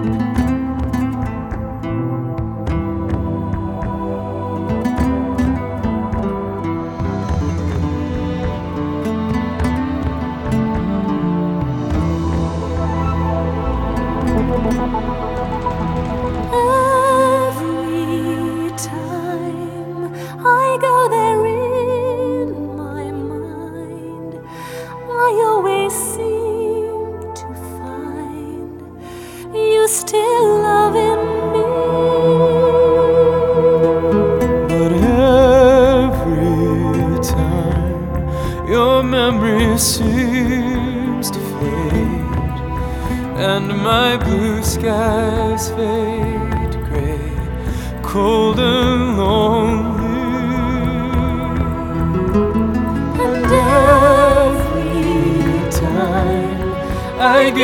Every time I go there in my mind, I always seem to find you still loving me. But every time your memory seems to fade, and my blue skies fade to gray, cold and lonely. And every time I